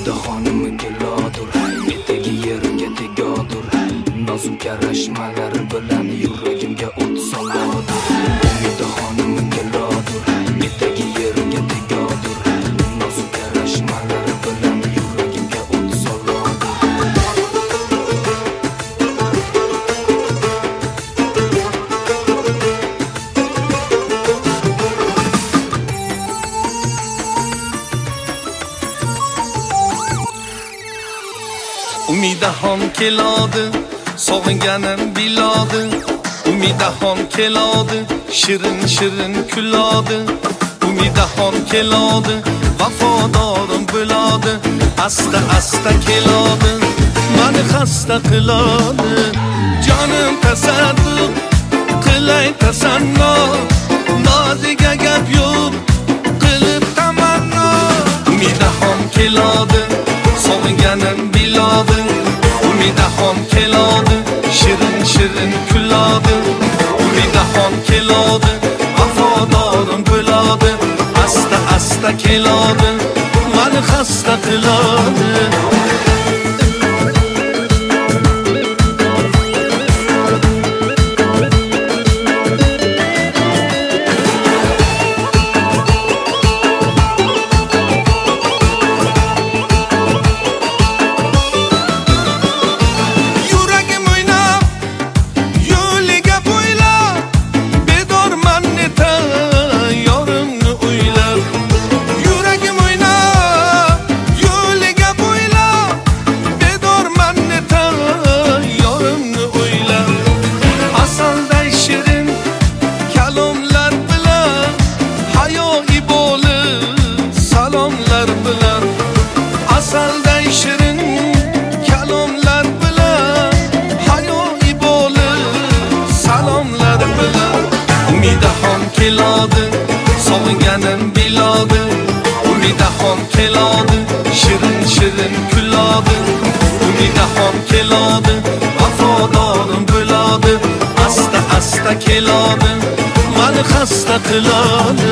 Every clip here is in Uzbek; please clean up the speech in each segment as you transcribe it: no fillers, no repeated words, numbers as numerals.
Umida xonimi gilodur, etagi yerga tegodur. Nozik karashmalari bilan yuragimga o't soladur. Umida xonimi gilodur, etagi yerga tegodur. Nozik karashmalari bilan yuragimga o't soladur. Umidaxon keladi, sog'inganim biladi. Umidaxon keladi, shirin shirin kuladi. Umidaxon keladi, vafodorim bo'ladi. Asta asta keladi, meni xasta qiladi. Jonim tasadduq qilay tasanno, noziga gap yo'q qilib tamanno. Umidaxon keladi, sog'inganim biladi. Umidaxon keladi, shirin shirin kuladi. Umidaxon keladi, vafodorim bo'ladi. Asta asta keladi, meni xasta qiladi. Asalday shirin kalomlar bilan, hayoiy bo'lib salomlar bilan. Umidaxon keladi, sog'inganim biladi. Umidaxon keladi, shirin shirin kuladi. Umidaxon keladi, vafodorim bo'ladi. Asta asta keladi, meni xasta qiladi.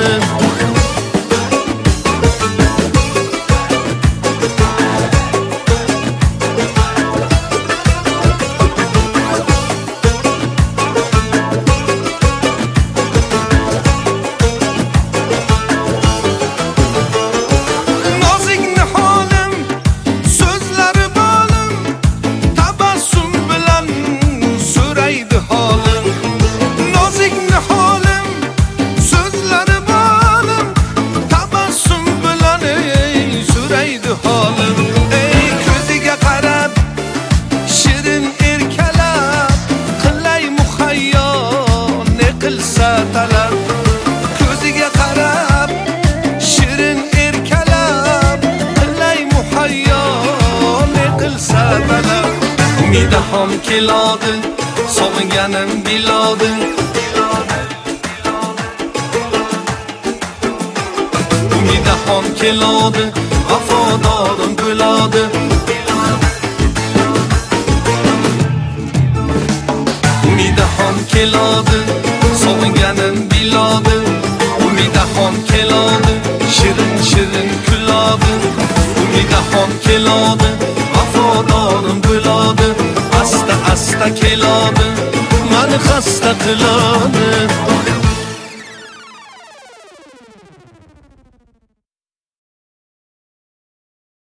Ko'ziga qarab shirin erkalab, qilay muhayyo ne qilsa talab. Umidaxon keladi, sog'inganim biladi. Umidaxon keladi, vafodorim bo'ladi. Umidaxon keladi, sog'inganim biladi. Umidaxon keladi, shirin shirin kuladi. Umidaxon keladi, vafodorim bo'ladi. Asta asta keladi, meni xasta qiladi.